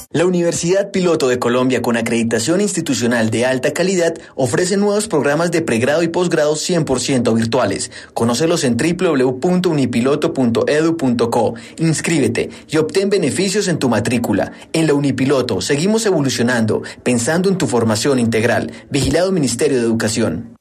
La Universidad Piloto de Colombia, con acreditación institucional de alta calidad, ofrece nuevos programas de pregrado y posgrado 100% virtuales. Conócelos en www.unipiloto.edu.co. Inscríbete y obtén beneficios en tu matrícula. En la Unipiloto seguimos evolucionando, pensando en tu formación integral. Vigilado Ministerio de Educación.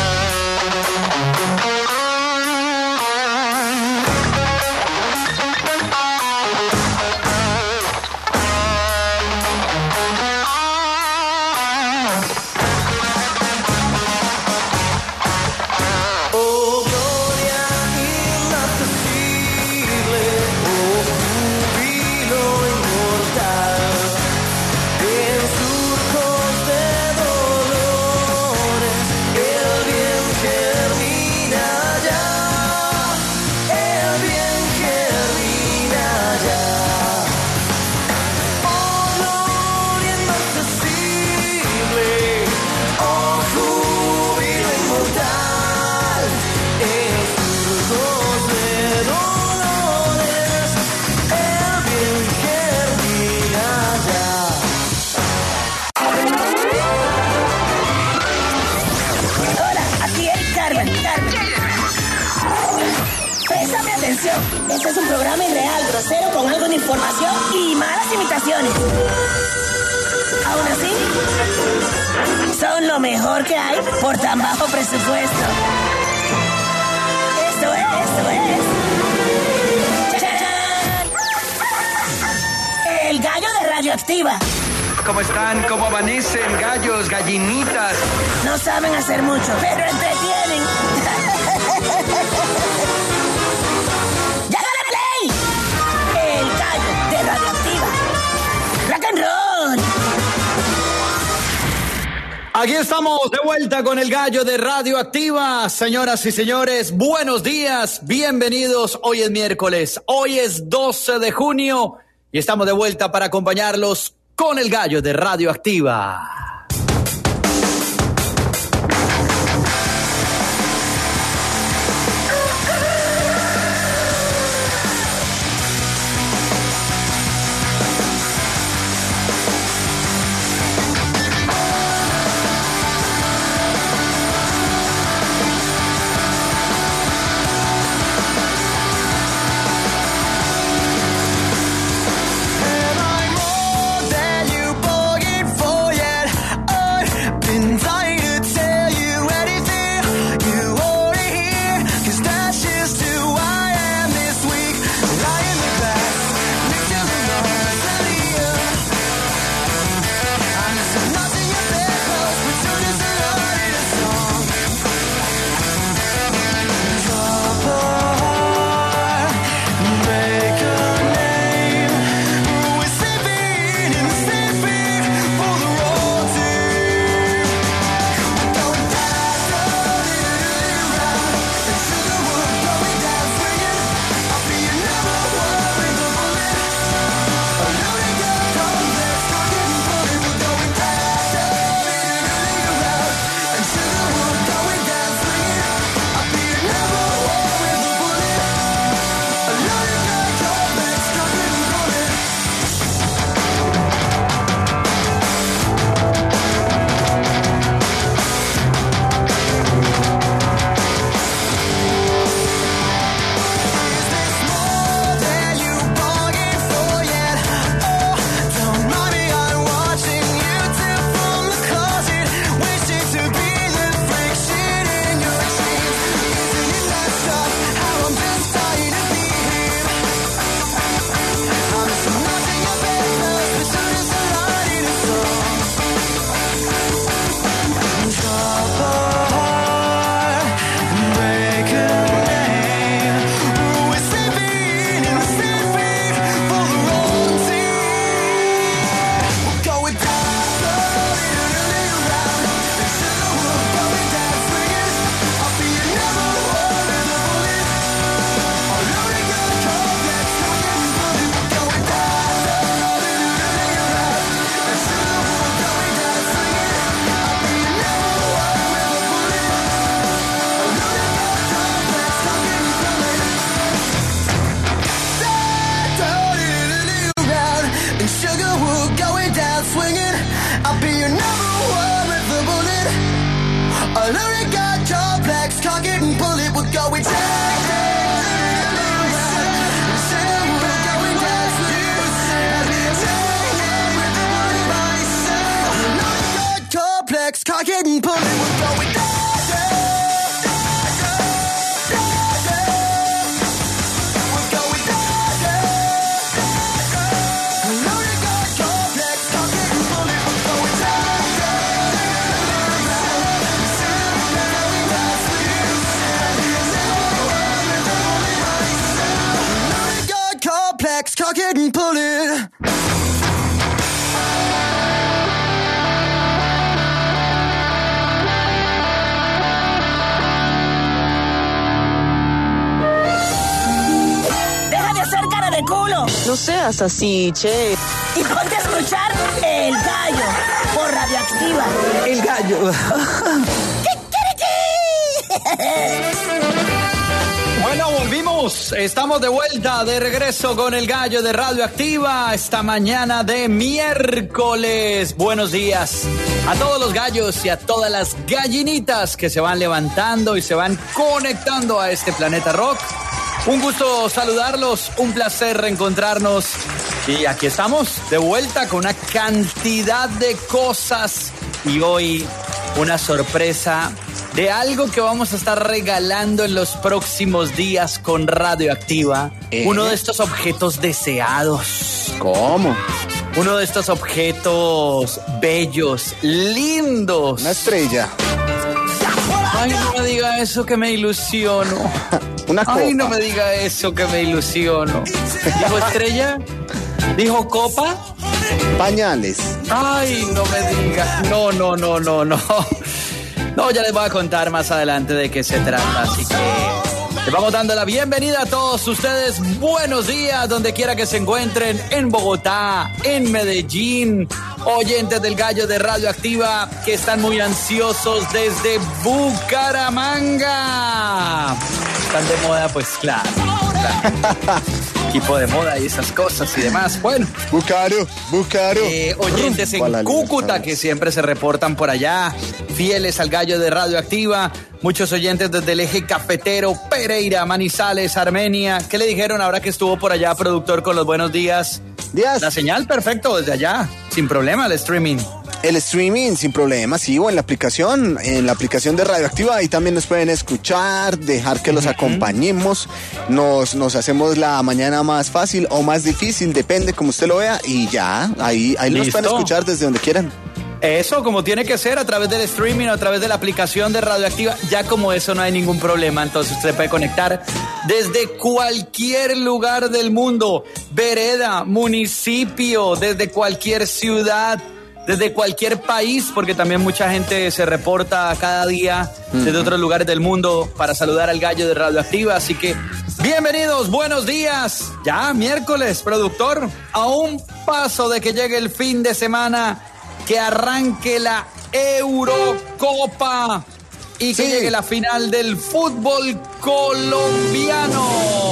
Este es un programa irreal, grosero, con algo de información y malas imitaciones. Aún así, son lo mejor que hay por tan bajo presupuesto. Esto es. ¡Chachán! El gallo de Radioactiva. ¿Cómo están? ¿Cómo amanecen? Gallos, gallinitas. No saben hacer mucho, pero entretienen. Aquí estamos de vuelta con el gallo de Radioactiva. Señoras y señores, buenos días, bienvenidos. Hoy es miércoles, hoy es 12 de junio y estamos de vuelta para acompañarlos con el gallo de Radioactiva. swinging. I'll be your number one with the bullet. I already got complex, cock it and pull it. We're going down. Cock it and pull it, we're going down. We're going down. Loaded got complex, cock it and pull it, we're going down. Loaded got complex, cock it and pull it. Culo. No seas así, che. Y ponte a escuchar El Gallo por Radioactiva. El Gallo. Bueno, volvimos. Estamos de vuelta, de regreso con El Gallo de Radioactiva esta mañana de miércoles. Buenos días a todos los gallos y a todas las gallinitas que se van levantando y se van conectando a este planeta rock. Un gusto saludarlos, un placer reencontrarnos y aquí estamos de vuelta con una cantidad de cosas y hoy una sorpresa de algo que vamos a estar regalando en los próximos días con Radioactiva. Uno de estos objetos deseados. ¿Cómo? Uno de estos objetos bellos, lindos. Una estrella. Ay, no me diga eso que me ilusiono. Una copa. Ay, no me diga eso que me ilusiono. ¿Dijo estrella? ¿Dijo copa? Pañales. Ay, no me diga. No. No, ya les voy a contar más adelante de qué se trata, así que les vamos dando la bienvenida a todos ustedes. Buenos días, donde quiera que se encuentren, en Bogotá, en Medellín, oyentes del Gallo de Radioactiva que están muy ansiosos desde Bucaramanga. Están de moda, pues claro. Equipo de moda y esas cosas y demás. Bueno, Bucaro. oyentes en Cúcuta que siempre se reportan por allá, fieles al Gallo de Radioactiva. Muchos oyentes desde el eje cafetero, Pereira, Manizales, Armenia. ¿Qué le dijeron ahora que estuvo por allá, productor, con los buenos días? La señal, perfecto, desde allá, sin problema, el streaming. El streaming sin problema, sí, o en la aplicación de Radioactiva, ahí también nos pueden escuchar, dejar que los acompañemos, nos hacemos la mañana más fácil o más difícil, depende como usted lo vea, y ya, ahí los pueden escuchar desde donde quieran. Eso, como tiene que ser, a través del streaming o a través de la aplicación de Radioactiva, ya como eso no hay ningún problema, entonces usted puede conectar desde cualquier lugar del mundo, vereda, municipio, desde cualquier ciudad, desde cualquier país, porque también mucha gente se reporta cada día desde otros lugares del mundo para saludar al Gallo de Radioactiva, así que bienvenidos, buenos días, ya miércoles, productor, a un paso de que llegue el fin de semana, que arranque la Eurocopa y que llegue la final del fútbol colombiano.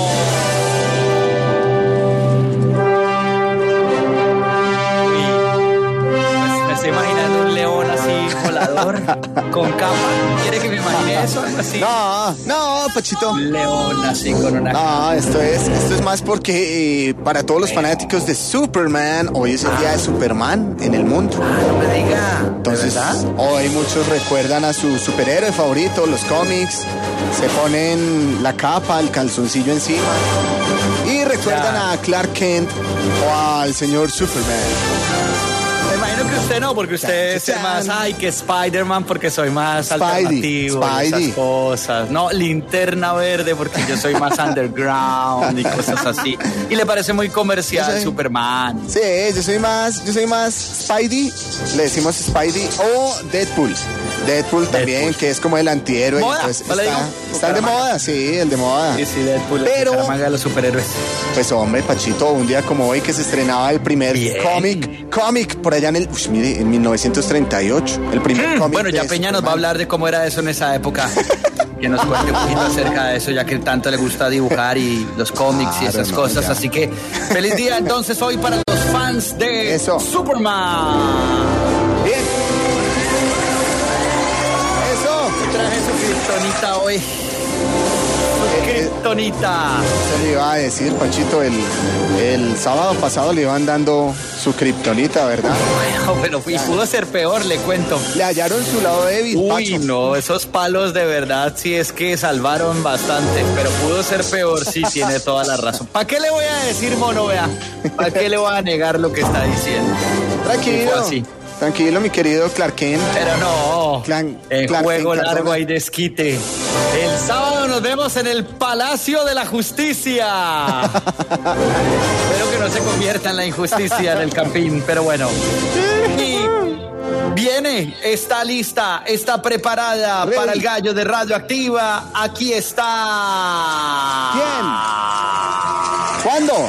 Me estoy imaginando un león así volador con capa. ¿Quiere que me imagine eso? Algo así. No, Pachito. Un león así con una capa. No, esto es más porque para todos los fanáticos de Superman, hoy es el día de Superman en el mundo. No me diga. Entonces, hoy muchos recuerdan a su superhéroe favorito, los cómics, se ponen la capa, el calzoncillo encima y recuerdan a Clark Kent o al señor Superman. Me imagino que usted no, porque usted es más, que Spider-Man, porque soy más alternativo. Spidey. Esas cosas. No, Linterna Verde, porque yo soy más underground y cosas así. Y le parece muy comercial Superman. Sí, yo soy más Spidey, le decimos Spidey, o Deadpool. Deadpool también, que es como el antihéroe. ¿Moda? Pues está el de moda, sí, el de moda. Sí, Deadpool, pero la manga de los superhéroes. Pues hombre, Pachito, un día como hoy que se estrenaba el primer cómic por allá en 1938, el primer cómic. Bueno, ya Peña nos va a hablar de cómo era eso en esa época. Que nos cuente un poquito acerca de eso, ya que tanto le gusta dibujar y los cómics y esas cosas. Así que feliz día entonces hoy para los fans de Eso. Superman. Bien. Eso. Traje su kriptonita hoy. Su kriptonita. Se le iba a decir, Pachito, el sábado pasado le iban dando su kriptonita, ¿verdad? Bueno, pero pudo ser peor, le cuento. Le hallaron su lado débil, Uy, Pacho. no, esos palos de verdad sí es que salvaron bastante, pero pudo ser peor, sí, tiene toda la razón. ¿Para qué le voy a decir, mono, vea? ¿Para qué le voy a negar lo que está diciendo? Tranquilo. Fue así. Tranquilo, mi querido Clark Kent. Pero no, el Clark juego Kent largo Cardona. hay desquite. El sábado nos vemos en el Palacio de la Justicia. Espero que no se convierta en la injusticia en el Campín, pero bueno. Y viene, está lista, está preparada Ready. para el gallo de Radioactiva. Aquí está. ¿Quién? ¿Cuándo?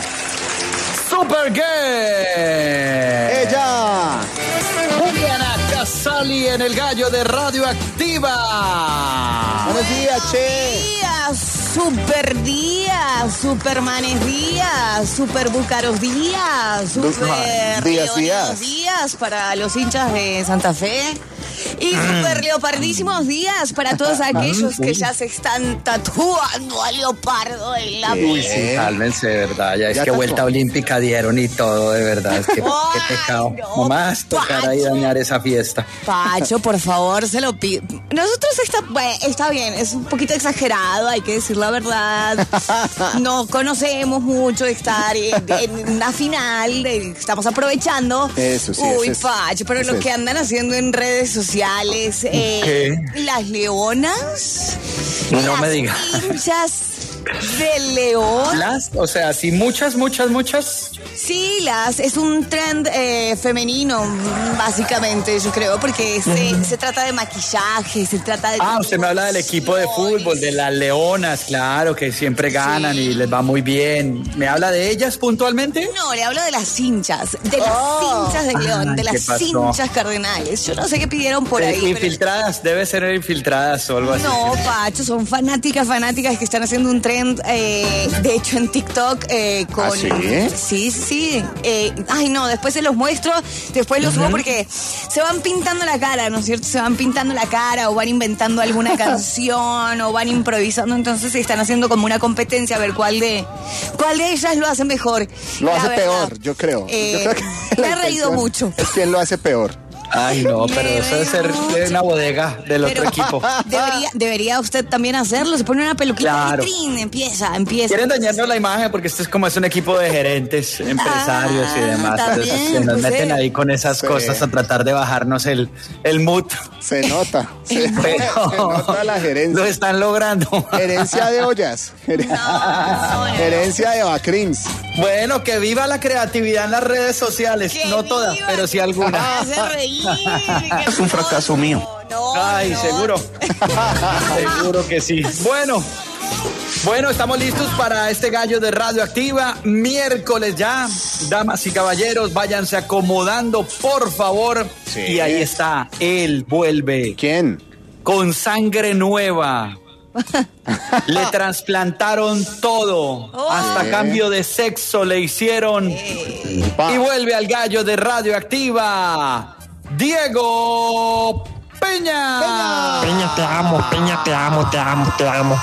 Supergirl. Ella. Juliana Casali en el gallo de Radioactiva. Buenos días, che. Día, Supermanes días, Super Búcaros días, Super días. días para los hinchas de Santa Fe y Super Leopardísimos días para todos aquellos que ya se están tatuando a leopardo en la Uy, piel. sí, cálmense, de verdad. Ya es Ya que tocó. vuelta olímpica dieron y todo, de verdad. Es que qué Ay, pecado. no, No más tocar ahí Pacho. dañar esa fiesta. Pacho, por favor, se lo pido. Nosotros está bien, es un poquito exagerado, hay que decir la verdad. No conocemos mucho de estar en una final, estamos aprovechando. Eso sí, Uy, eso es. Pacho, pero Eso lo es. que andan haciendo en redes sociales, ¿Qué? las leonas, No las me diga. hinchas de león. O sea, sí, muchas. Sí, es un trend femenino, básicamente, yo creo, porque se trata de maquillaje, se trata de... Usted me habla del equipo de fútbol, de las leonas, claro, que siempre ganan y les va muy bien. ¿Me habla de ellas puntualmente? No, le hablo de las hinchas, de hinchas de León, de Ay, ¿qué las pasó? hinchas cardenales. Yo no sé qué pidieron por ahí. pero- Infiltradas, debe ser infiltradas o algo así. No, Pacho, son fanáticas que están haciendo un trend, de hecho en TikTok, con... ¿Ah, sí? Sí. Ay, no, después se los muestro, después los subo porque se van pintando la cara, ¿no es cierto? Se van pintando la cara o van inventando alguna canción o van improvisando, entonces están haciendo como una competencia a ver cuál de ellas lo hace mejor. Lo La hace verdad, peor, yo creo. Yo creo que me la he reído intención mucho. Es quien lo hace peor. Ay, no, pero eso debe ser de una bodega del otro Pero equipo. debería usted también hacerlo. Se pone una peluquita Claro. vitrín, empieza. Quieren dañarnos la imagen porque esto es como es un equipo de gerentes, empresarios y demás. también, Entonces, se nos pues, meten ahí con esas Sí. cosas a tratar de bajarnos el mood. Se nota. Se Pero nota la lo gerencia. están logrando. Herencia de ollas. Herencia de Bacrims. Bueno, que viva la creatividad en las redes sociales. Que No todas, viva, pero sí Me algunas. hace reír. Es un fracaso mío. Ay, no. seguro. Seguro que sí. Bueno, estamos listos para este gallo de Radioactiva. Miércoles ya. Damas y caballeros, váyanse acomodando, por favor. Sí. Y ahí está. Él vuelve ¿Quién? con sangre nueva. Le trasplantaron todo. Hasta cambio de sexo le hicieron. Pa. Y vuelve al gallo de Radioactiva, Diego Peña. Peña, te amo, Peña, te amo, te amo, te amo.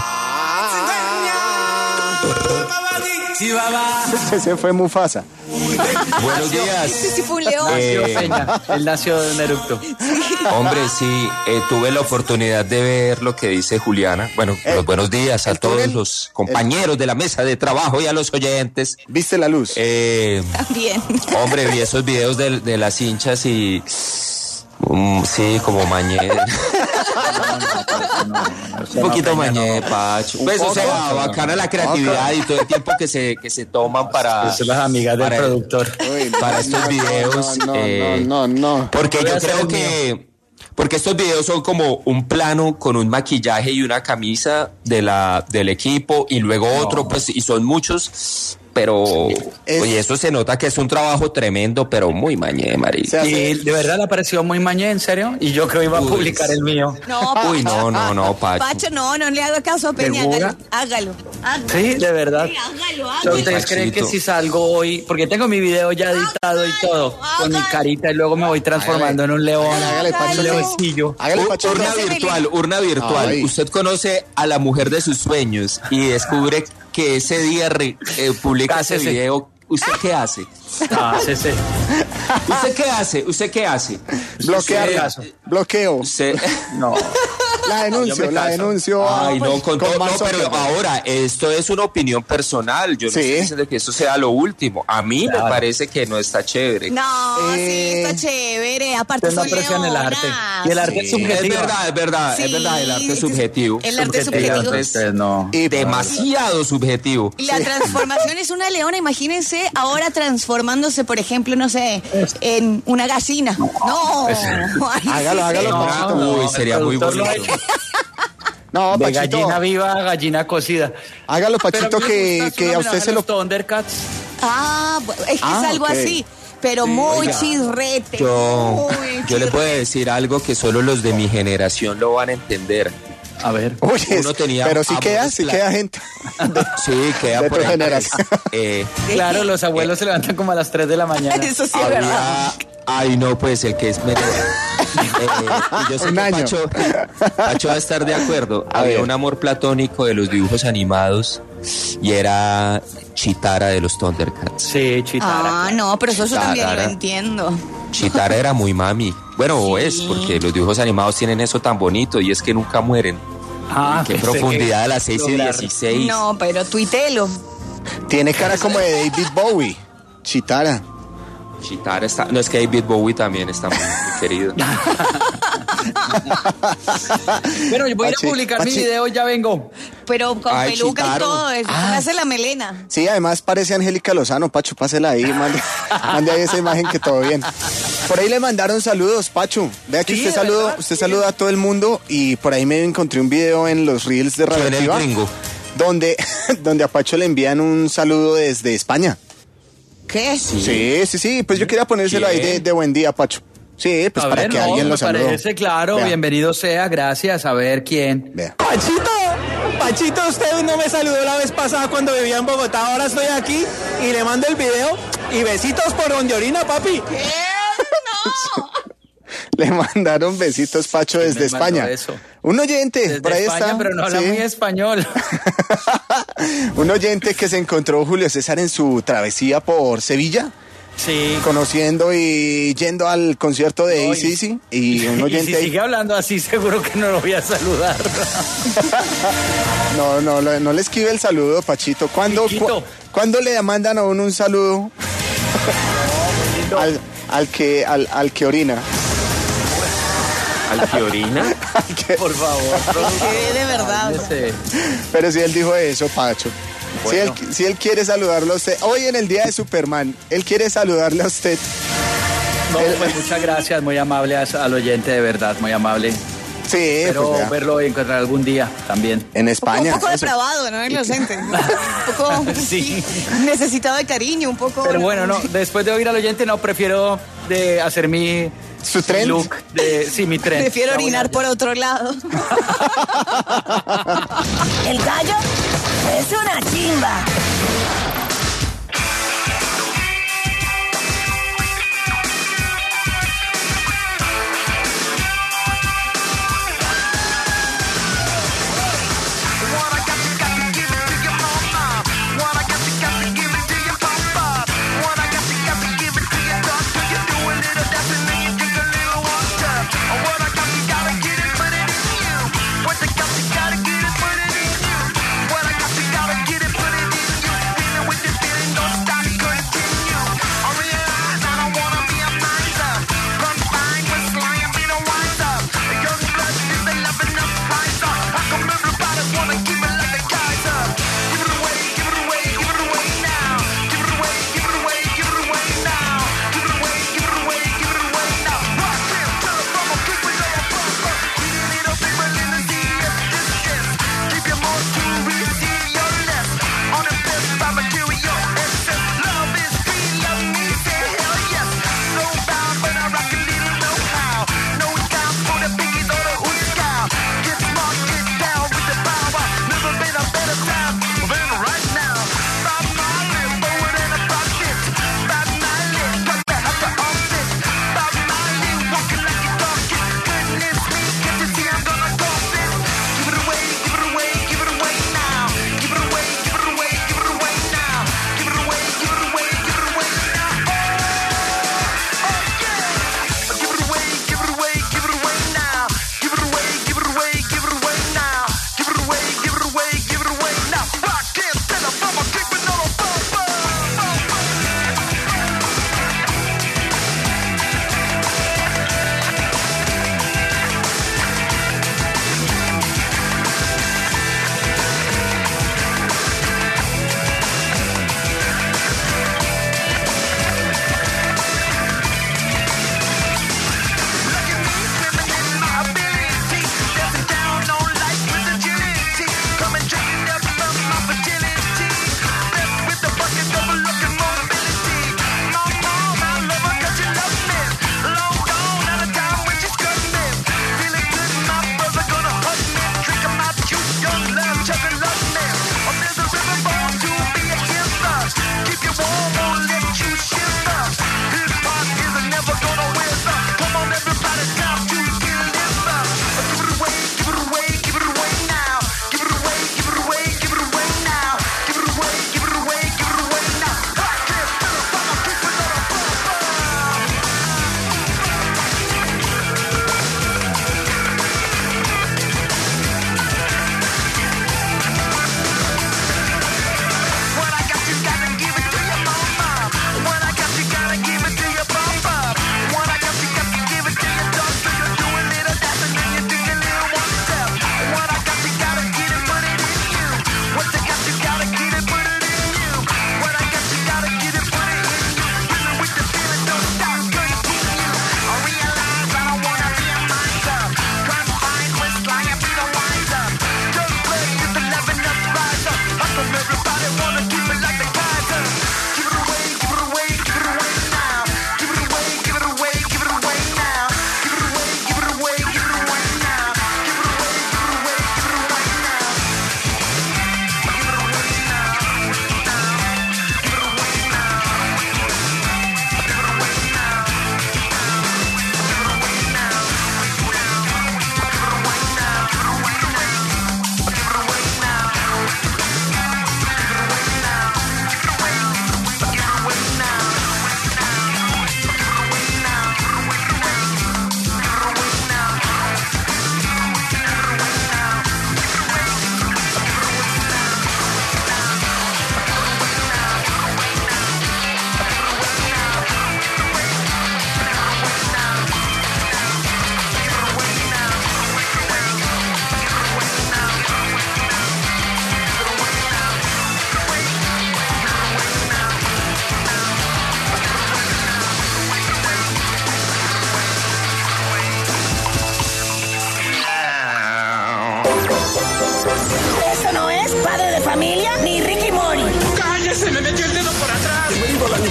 Ese fue Mufasa. Buenos días. Ese sí fue un león. Nació Peña, él nació de un eructo. Hombre, sí, tuve la oportunidad de ver lo que dice Juliana. Bueno, los buenos días a el todos túnel, los compañeros de la mesa de trabajo y a los oyentes. ¿Viste la luz? También. Hombre, vi esos videos de las hinchas y... sí, como mañé. Un poquito mañé, Pacho. Pues, o sea, bacana la creatividad y todo el tiempo que se toman para... Son las amigas del para- productor. Uy, para estos videos, No. Porque Voy a yo hacer creo el que... Porque estos videos son como un plano con un maquillaje y una camisa del equipo y luego otro, pues, y son muchos. pero oye, eso se nota que es un trabajo tremendo, pero muy mañé, marica. Y de verdad le pareció muy mañé, ¿en serio? Y yo creo que iba a publicar el mío. No, Pacho. Uy, no, Pacho. Pacho, no le haga caso a Peña, ¿Segura? hágalo. Sí, de verdad. Sí, hágalo. ¿Ustedes creen que si salgo hoy, porque tengo mi video ya editado y todo, con mi carita y luego me voy transformando en un león, Hágale, Pacho. un leoncillo? Hágale, Pacho. Urna virtual. Ay. Usted conoce a la mujer de sus sueños y descubre que ese día publica ese Cásese. video. ¿Usted qué hace? Sí. ¿Usted qué hace? Bloquearla. Bloqueo. Usted... No. La denuncio. Ay, no, con todo, Mark no, pero Zuckerberg. ahora, esto es una opinión personal. Yo no Sí. estoy diciendo que esto sea lo último. A mí Claro. me parece que no está chévere. No, sí, está chévere. Aparte Usted no soy aprecia el leona. arte. Y el arte es Es subjetivo. verdad, Sí, el arte es subjetivo. el arte es El arte subjetivo. es Ustedes no. Y demasiado subjetivo. Y la transformación es una leona, imagínense ahora transformándose, por ejemplo, no sé, en una gallina. No. Ay, Hágalo, hágalo, No, Pachito. Uy, el sería muy productor lo bonito. ha hecho. No, De Pachito. gallina viva a gallina cocida. Hágalo, Pachito, Pero a mí me gusta, que es un a usted homenaje se lo... los Thundercats. es que es algo ok. así, pero muy oiga. chisrete. Yo muy le puedo decir algo que solo los de mi generación lo van a entender. A ver. Oye, Uno tenía pero sí amores queda gente. Sí, queda De por tu ahí. generación. Claro, los abuelos se levantan como a las 3 de la mañana. Eso sí es verdad. Ay, no, pues el que es menor. Y yo sé Un que año. Pacho va a estar de acuerdo. A Había ver. un amor platónico de los dibujos animados y era Chitara de los Thundercats. Sí, Chitara. Ah, no, pero eso yo también lo Chitara. entiendo. Chitara era muy mami. Bueno, o es, porque los dibujos animados tienen eso tan bonito y es que nunca mueren. Qué pensé profundidad que a las 6 y lograr. 16. No, pero tuitelo. Tiene cara como de David Bowie. Chitara. Chitara está... No, es que David Bowie también está muy querido. Bueno, yo voy a ir a Pachi, publicar mi Pachi. video y ya vengo. Pero con Ay, peluca Chitaro. y todo eso. Me hace la melena. Sí, además parece Angélica Lozano, Pacho, pásela ahí, mande ahí esa imagen que todo bien. Por ahí le mandaron saludos, Pacho. Vea que Sí, usted de verdad, usted sí. saluda a todo el mundo y por ahí me encontré un video en los Reels de Yo en el Radioactiva gringo. donde a Pacho le envían un saludo desde España. ¿Qué? Sí, pues yo quería ponérselo ahí ¿Quién? de buen día, Pacho. Sí, pues A para ver, que no, alguien me lo salude. parece claro. Vea. Bienvenido sea, gracias. A ver quién. Vea. Pachito, usted no me saludó la vez pasada cuando vivía en Bogotá, ahora estoy aquí y le mando el video y besitos por donde orina, papi. ¿Qué? No. Le mandaron besitos, Pacho, ¿Quién desde me mandó España. eso? Un oyente, Desde por ahí España, está. pero no habla sí. muy español. Un oyente que se encontró Julio César en su travesía por Sevilla, Sí. conociendo y yendo al concierto de No, AC/DC y un Y oyente si ahí- sigue hablando así, seguro que no lo voy a saludar. no le esquive el saludo, Pachito. Chiquito. ¿Cuándo le mandan a uno un saludo al que orina? ¿Al que orina? Al que- Por favor. ¿Qué? De verdad. Cálmese. Pero si él dijo eso, Pacho. Bueno. Si él quiere saludarlo a usted, hoy en el día de Superman, él quiere saludarle a usted. No, pues muchas gracias, muy amable al oyente, de verdad, muy amable. Sí, Espero pues vea, verlo y encontrar algún día también. en España. Un poco eso. depravado, ¿no? Inocente. Un poco Sí. necesitado de cariño, un poco. Pero bueno, no, después de oír al oyente, no, prefiero de hacer mi ¿Su tren? look. Sí, mi tren. Prefiero Ya voy orinar allá. por otro lado. El gallo es una chimba.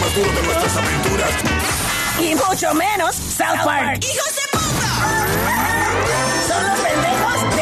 futuro de nuestras aventuras. Y mucho menos South Park. ¡Hijos de puta! Son los pendejos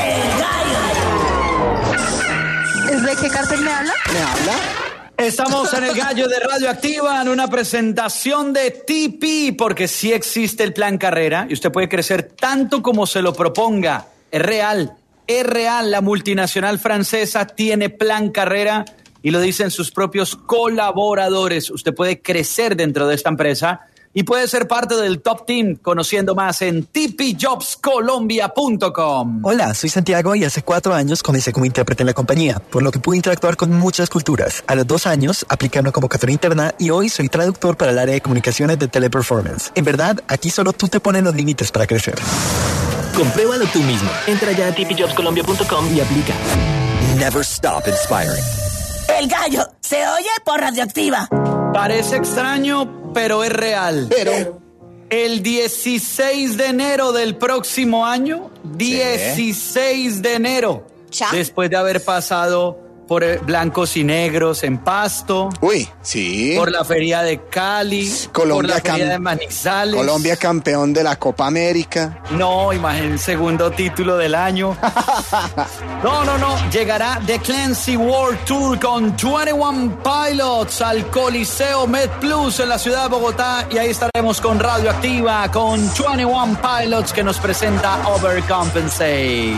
del gallo. ¿Es de qué cartel me habla? ¿Me habla? Estamos en el Gallo de Radioactiva en una presentación de TP, porque sí existe el plan carrera y usted puede crecer tanto como se lo proponga. Es real, la multinacional francesa tiene plan carrera y lo dicen sus propios colaboradores. Usted puede crecer dentro de esta empresa y puede ser parte del top team, conociendo más en tpjobscolombia.com. Hola, soy Santiago y hace 4 años comencé como intérprete en la compañía, por lo que pude interactuar con muchas culturas. A los 2 años apliqué una convocatoria interna y hoy soy traductor para el área de comunicaciones de Teleperformance. En verdad, aquí solo tú te pones los límites para crecer. Compruébalo tú mismo. Entra ya a tpjobscolombia.com y aplica. Never stop inspiring. El gallo se oye por Radioactiva. Parece extraño, pero es real. Pero el 16 de enero del próximo año, 16 de enero, ¿Ya? después de haber pasado por blancos y negros en Pasto, uy, sí. por la feria de Cali, Colombia por la feria de Manizales. Colombia campeón de la Copa América. No, imagínate, el segundo título del año. No. Llegará The Clancy World Tour con 21 Pilots al Coliseo MedPlus en la ciudad de Bogotá. Y ahí estaremos con Radioactiva, con 21 Pilots que nos presenta Overcompensate.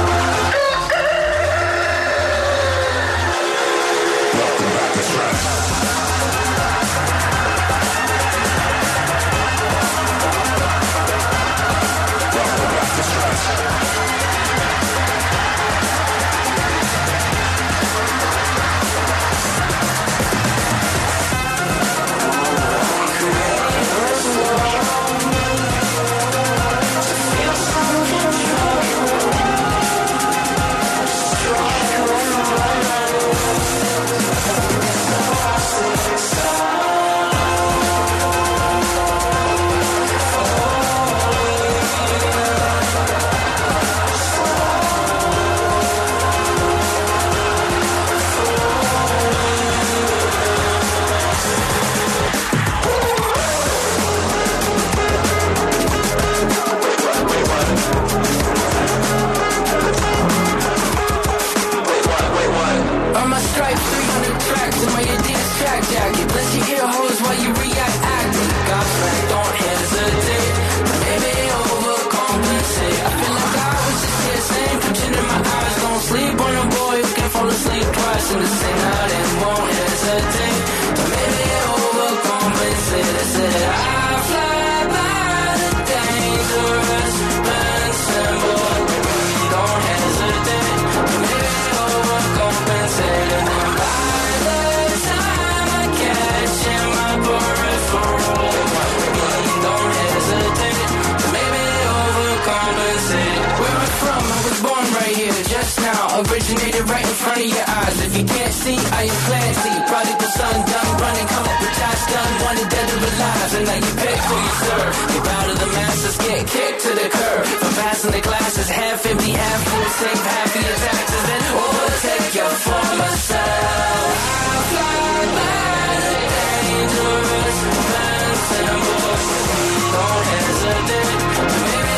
Originated right in front of your eyes. If you can't see, I am Clancy. Prodigal son, done running, come up with Josh Gunn, wanted dead or alive. And now you pick who you serve. You bow to the masses, get kicked to the curb. For passing the classes, half empty, half full, save half of your taxes, then overtake your former self. I fly by the dangerous invincible. Don't hesitate, maybe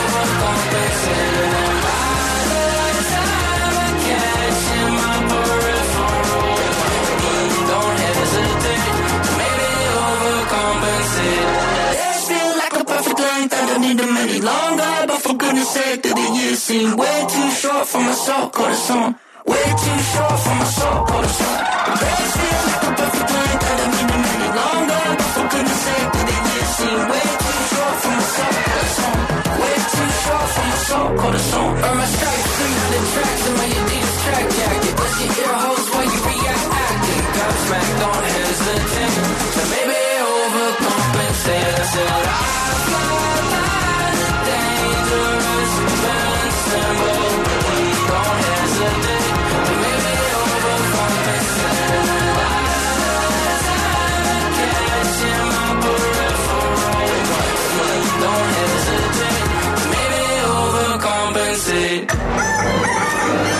overcompensate. I don't need them any longer, but for goodness sake, that the years seem way too short for my soul, corazón. Way too short for my soul, corazón. Days feel like a perfect blank, I don't need them any longer, but for goodness sake, that the years seem way too short for my soul, corazón. Way too short for my soul, corazón. Earn my stripes, 300 tracks in my Adidas track jacket. Bust your ear holes while you react acting. Godsmack, don't hesitate, so maybe overcompensate. I said I fly by the dangerous invincible. Don't hesitate, maybe overcompensate. I'm catching my peripheral. Don't hesitate, maybe overcompensate.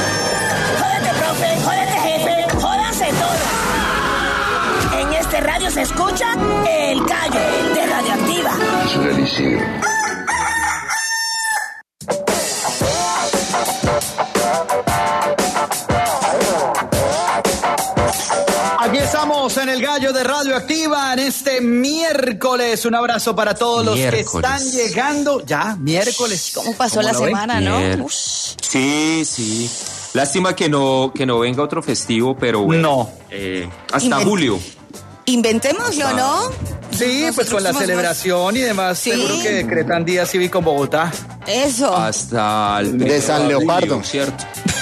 Jódete, profe, jódete, jefe, jódanse todos. En este radio Se escucha El Gallo de Radioactiva. Es un elixir. Aquí estamos en El Gallo de Radioactiva en este miércoles. Un abrazo para todos los que están llegando. Ya, miércoles. ¿Cómo pasó la semana, no? Sí. Lástima que no venga otro festivo, pero bueno. No. Hasta julio. Inventémoslo, ¿no? Sí, pues con la celebración y demás. Sí. Seguro que decretan día cívico en Bogotá. Eso. Hasta el de San Leopardo, ¿cierto?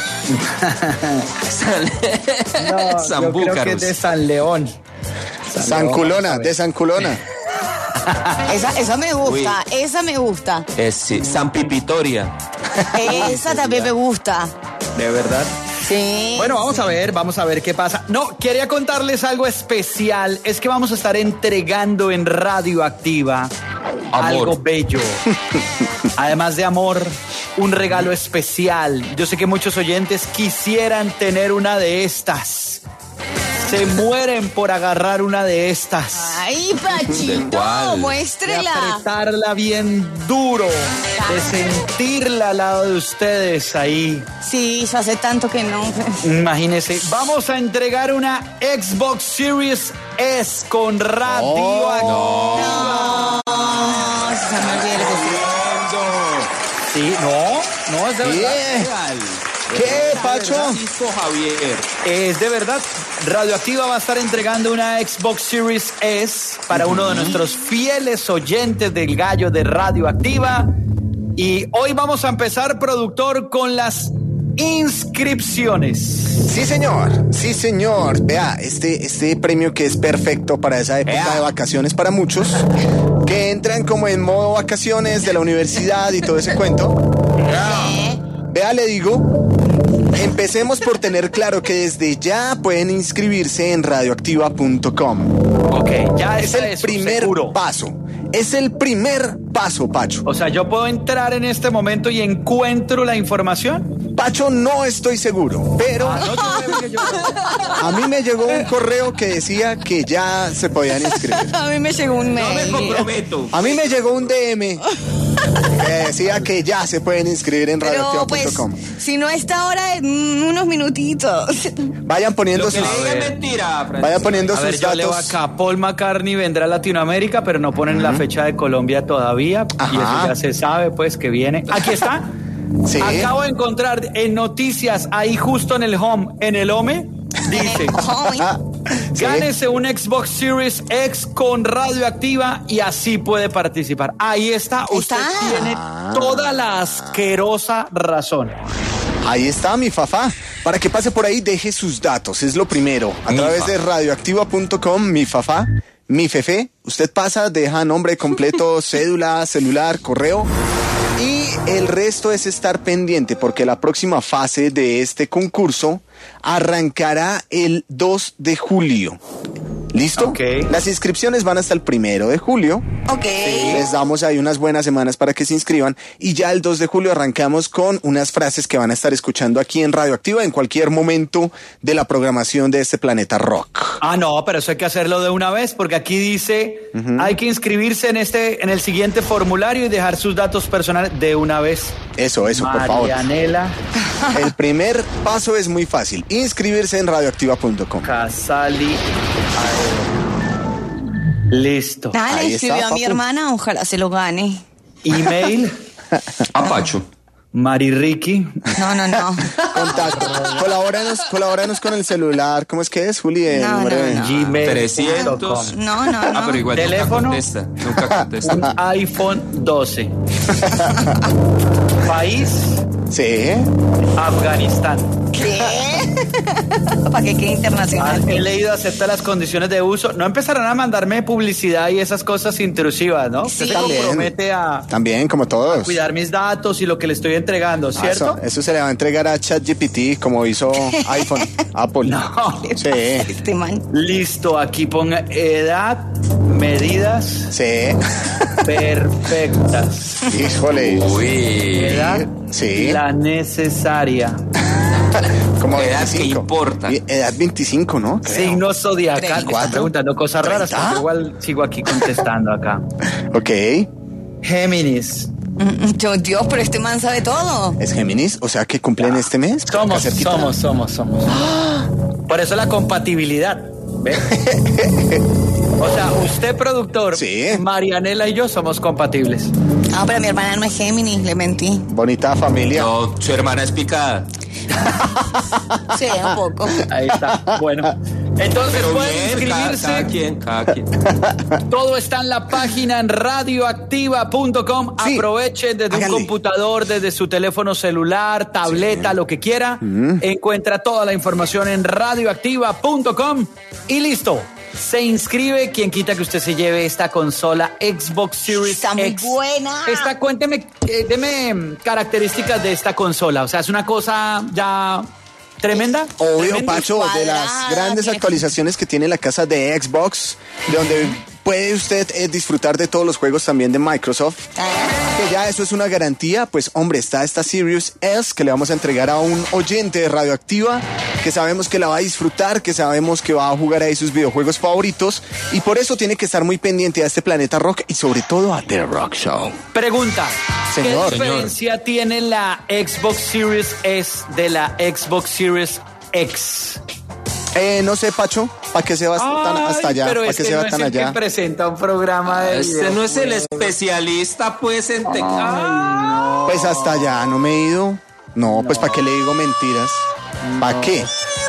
San Búcaros. Creo que es de San León. San Culona, de San Culona. Esa me gusta, uy. Esa me gusta. Sí, San Pipitoria. Esa también me gusta. ¿De verdad? Sí. Bueno, vamos a ver qué pasa. No, quería contarles algo especial. Es que vamos a estar entregando en Radioactiva algo bello. Además de amor, un regalo especial. Yo sé que muchos oyentes quisieran tener una de estas. Se mueren por agarrar una de estas. Ay, Pachito, muéstrela. De apretarla bien duro. De sentirla al lado de ustedes ahí. Sí, yo hace tanto que no. Imagínense. Vamos a entregar una Xbox Series S con Radioactiva. No, se me olvidó. Sí, no, es de verdad. ¿Qué, Pacho? Javier. Es de verdad. Radioactiva va a estar entregando una Xbox Series S para uno de nuestros fieles oyentes del Gallo de Radioactiva. Y hoy vamos a empezar, productor, con las inscripciones. Sí, señor. Vea, este premio que es perfecto para esa época de vacaciones para muchos, que entran como en modo vacaciones de la universidad y todo ese cuento. Vea, le digo, empecemos por tener claro que desde ya pueden inscribirse en radioactiva.com. Ok, ya es el primer paso. Es el primer paso, Pacho. O sea, ¿yo puedo entrar en este momento y encuentro la información? Pacho, no estoy seguro, pero a mí me llegó un correo que decía que ya se podían inscribir. A mí me llegó un mail. No me comprometo. A mí me llegó un DM que decía que ya se pueden inscribir en radioactiva.com. Pues, si no está ahora, en unos minutitos. Vayan poniendo sus... mentira, vayan poniendo sus yo datos. leo acá, Paul McCartney vendrá a Latinoamérica, pero no ponen la fecha de Colombia todavía. Ajá. Y eso ya se sabe, pues, que viene. Aquí está. Sí. Acabo de encontrar en noticias, ahí justo en el home, en el home, dice... Gánese un Xbox Series X con Radioactiva y así puede participar. Ahí está, usted tiene toda la asquerosa razón. Ahí está, mi fafá. Para que pase por ahí, deje sus datos, es lo primero. A través de radioactiva.com, mi fafá, mi fefe, usted pasa, deja nombre completo, cédula, celular, correo. Y el resto es estar pendiente porque la próxima fase de este concurso arrancará el 2 de julio. ¿Listo? Okay. Las inscripciones van hasta el 1 de julio. Ok. Les damos ahí unas buenas semanas para que se inscriban. Y ya el 2 de julio arrancamos con unas frases que van a estar escuchando aquí en Radioactiva en cualquier momento de la programación de este Planeta Rock. Ah, no, pero eso hay que hacerlo de una vez porque aquí dice hay que inscribirse en el siguiente formulario y dejar sus datos personales de una vez. Eso, por favor. Marianela. El primer paso es muy fácil. Inscribirse en radioactiva.com. Casali. Listo. Le escribió a mi hermana, ojalá se lo gane. Email. Apacho. Marirriqui. No. Contacto. Colabóranos con el celular. ¿Cómo es que es, Juli? No. Gmail. 300. No. Pero igual teléfono. Nunca contesta. Un iPhone 12. País. Sí. Afganistán. ¿Qué? ¿Para qué internacional? He leído, acepta las condiciones de uso. No empezarán a mandarme publicidad y esas cosas intrusivas, ¿no? Sí. Usted se compromete a... También, como todos. Cuidar mis datos y lo que le estoy entregando, ¿cierto? Eso se le va a entregar a ChatGPT como hizo iPhone, Apple. No. Sí. Este man. Listo, aquí ponga edad, medidas. Sí. Perfectas. Híjole. Uy. Edad. Sí. La necesaria. Como edad 25. que importa. Edad 25, ¿no? Creo. Signo zodiacal. Está preguntando cosas raras, pero igual sigo aquí contestando acá. Ok. Géminis. Dios, pero este man sabe todo. ¿Es Géminis? O sea, que cumplen este mes. Somos. Por eso la compatibilidad. ¿Ves? O sea, usted productor, sí. Marianela y yo somos compatibles. No, pero mi hermana no es Géminis, le mentí. Bonita familia. No, su hermana es picada. Sí, un poco. Ahí está, bueno. Entonces Pero pueden bien, inscribirse. cada quien. Todo está en la página en radioactiva.com. Sí. Aprovechen desde un computador, desde su teléfono celular, tableta, lo que quiera. Encuentra toda la información en radioactiva.com y listo. Se inscribe. Quien quita que usted se lleve esta consola Xbox Series Está muy X. buena. Cuénteme, deme características de esta consola. O sea, es una cosa ya tremenda. Obvio, Tremenda. Pacho, de las grandes actualizaciones que tiene la casa de Xbox, de donde puede usted disfrutar de todos los juegos también de Microsoft. Que ya eso es una garantía. Pues hombre, está esta Series S que le vamos a entregar a un oyente de Radioactiva, que sabemos que la va a disfrutar, que sabemos que va a jugar ahí sus videojuegos favoritos, y por eso tiene que estar muy pendiente a este Planeta Rock y sobre todo a The Rock Show. Pregunta. Señor. ¿Qué diferencia tiene la Xbox Series S de la Xbox Series X? No sé, Pacho, ¿para qué se va hasta allá? Pero ¿Para qué se va tan allá? Que presenta un programa de Este no es el especialista, pues, en teclado. Pues hasta allá no me he ido. No, pues ¿para qué le digo mentiras? ¿Para qué?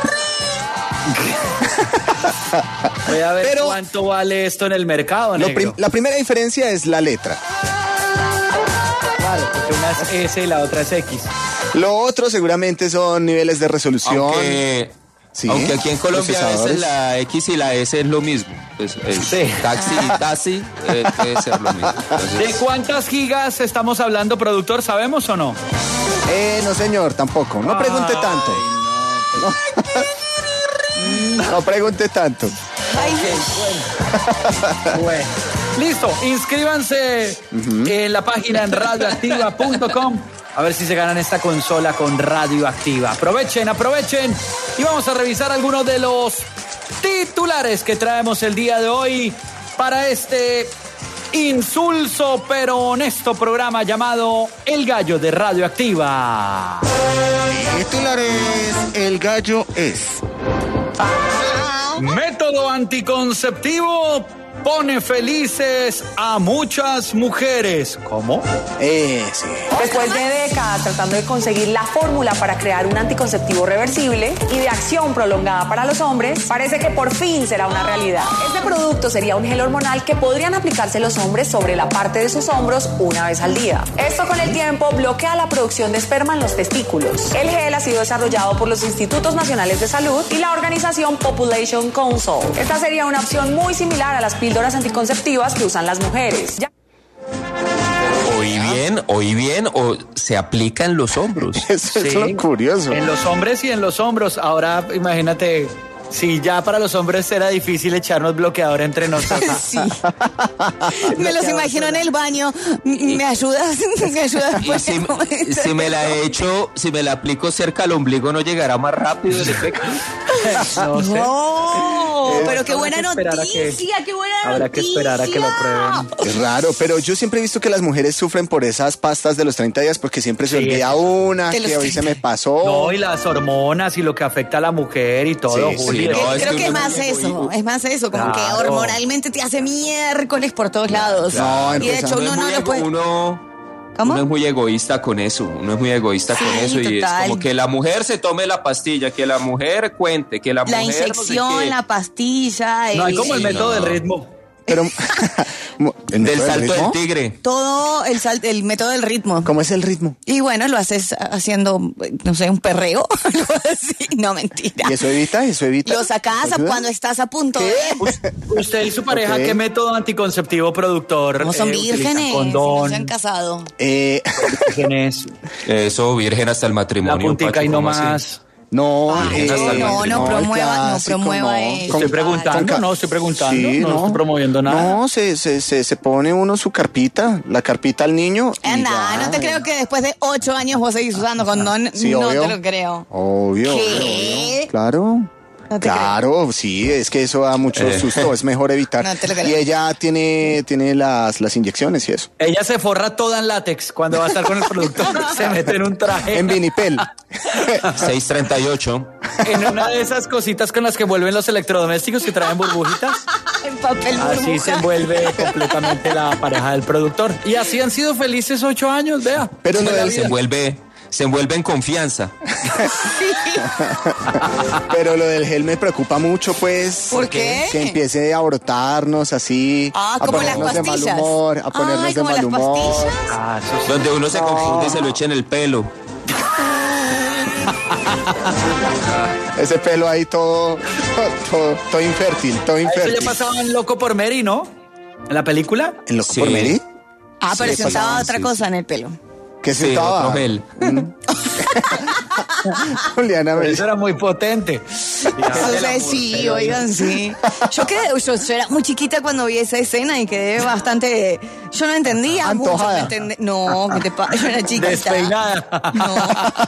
Voy a ver cuánto vale esto en el mercado, negro. La primera diferencia es la letra. Claro, porque una es S y la otra es X. Lo otro seguramente son niveles de resolución. Aunque aquí en Colombia a veces la X y la S es lo mismo. Pues, taxi, debe ser lo mismo. Entonces, ¿de cuántas gigas estamos hablando, productor? ¿Sabemos o no? No, señor, tampoco. No pregunte tanto. No pregunte tanto. Bueno. Listo, inscríbanse en la página en radioactiva.com. A ver si se ganan esta consola con Radioactiva. Aprovechen y vamos a revisar algunos de los titulares que traemos el día de hoy para este insulso pero honesto programa llamado El Gallo de Radioactiva. Titulares, El Gallo es... Método anticonceptivo pone felices a muchas mujeres. ¿Cómo? Sí. Después de décadas tratando de conseguir la fórmula para crear un anticonceptivo reversible y de acción prolongada para los hombres, parece que por fin será una realidad. Este producto sería un gel hormonal que podrían aplicarse los hombres sobre la parte de sus hombros una vez al día. Esto con el tiempo bloquea la producción de esperma en los testículos. El gel ha sido desarrollado por los Institutos Nacionales de Salud y la organización Population Council. Esta sería una opción muy similar a las píldoras anticonceptivas que usan las mujeres. Oí bien, o se aplica en los hombros. Eso es lo curioso. En los hombres y en los hombros. Ahora, imagínate, si ya para los hombres era difícil echarnos bloqueador entre nosotros. Sí. Me los imagino en el baño. ¿Me ayudas? ¿Me ayudas? Y si me la he hecho, si me la aplico cerca al ombligo, ¿no llegará más rápido el efecto? No sé. No, pero qué buena noticia, qué buena noticia. Habrá que esperar a que lo prueben. Es raro, pero yo siempre he visto que las mujeres sufren por esas pastas de los 30 días porque siempre se olvida una, que hoy se me pasó. No, y las hormonas y lo que afecta a la mujer y todo, Julio. Creo que es más eso, como que hormonalmente te hace miércoles por todos lados. No, y de hecho uno no lo puede... Uno es muy egoísta con eso, y es como que la mujer se tome la pastilla, que la mujer cuente, que la mujer inyección, no sé qué. la pastilla. No, hay como el método del ritmo. Pero del salto del tigre. Todo el método del ritmo. ¿Cómo es el ritmo? Y bueno, lo haces haciendo, no sé, un perreo, algo así. No, mentira. ¿Y eso evita? Lo sacas cuando estás a punto de... Usted y su pareja, ¿qué método anticonceptivo, productor? No son vírgenes, condón. no se han casado. Vírgenes. Eso, virgen hasta el matrimonio. La puntica y no más. No, no promueva eso. Estoy preguntando, sí, no estoy promoviendo nada. No, se pone uno su carpita, la carpita al niño. No te creo que después de 8 años vos seguís usando condón. Sí, no obvio. te lo creo. Obvio. ¿Qué? Obvio. Claro. No te claro, sí, es que eso da mucho susto, es mejor evitar. No te lo creo. Y ella tiene las inyecciones y eso. Ella se forra toda en látex cuando va a estar con el productor. Se mete en un traje. En vinipel. 638. En una de esas cositas con las que envuelven los electrodomésticos que traen burbujitas. En papel burbuja. Así se envuelve completamente la pareja del productor. Y así han sido felices 8 años, vea. Pero no se envuelve en confianza. Pero lo del gel me preocupa mucho, pues. ¿Por qué? Que empiece a brotarnos así. Como a las ponernos de mal pastillas. humor. A ponernos de mal humor. Donde uno se confunde y se lo echa en el pelo. Ese pelo ahí todo infértil, todo infértil. Eso ya pasaba en Loco por Mary, ¿no? ¿En la película? ¿En Loco por Mary? Pero se untaba otra cosa en el pelo. ¿Qué se untaba? Otro gel. Juliana, eso era muy potente. Sí, oigan, sí. Yo era muy chiquita cuando vi esa escena y quedé bastante... Yo no entendía antojada. Mucho. No, ¿qué te pasa? Yo era chiquita. Despeinada. No.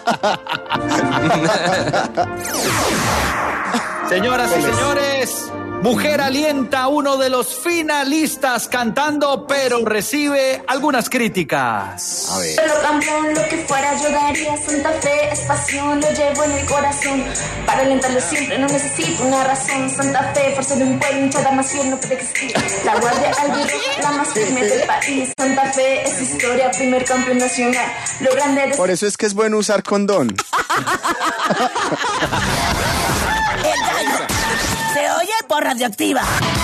Señoras y señores, mujer alienta a uno de los finalistas cantando, pero recibe algunas críticas. A ver. Pero campeón, lo que fuera yo daría. Santa Fe es pasión, lo llevo en el corazón. Para alentarlo siempre no necesito una razón. Santa Fe, fuerza de un pueblo, hinchada más fiel no puede existir. La guardia albirroja, la más firme del país. Santa Fe es historia, primer campeón nacional. Lo grande de... Por eso es que es bueno usar condón. El gallo se oye por Radioactiva.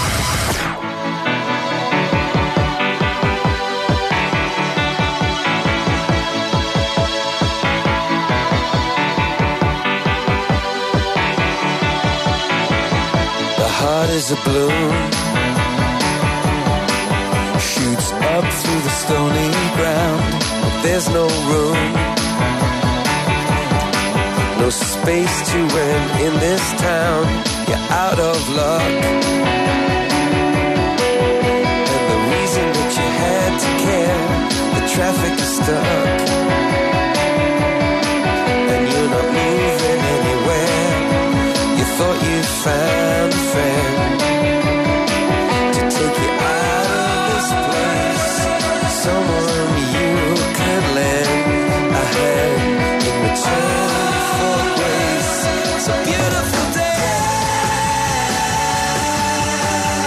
The heart is a balloon, shoots up through the stony ground, but there's no room, no space to rent in this town. You're out of luck, and the reason that you had to care, the traffic is stuck, and you're not moving anywhere. You thought you'd found a friend to take you out of this place, someone you could lend a hand in return for grace. It's a beautiful day.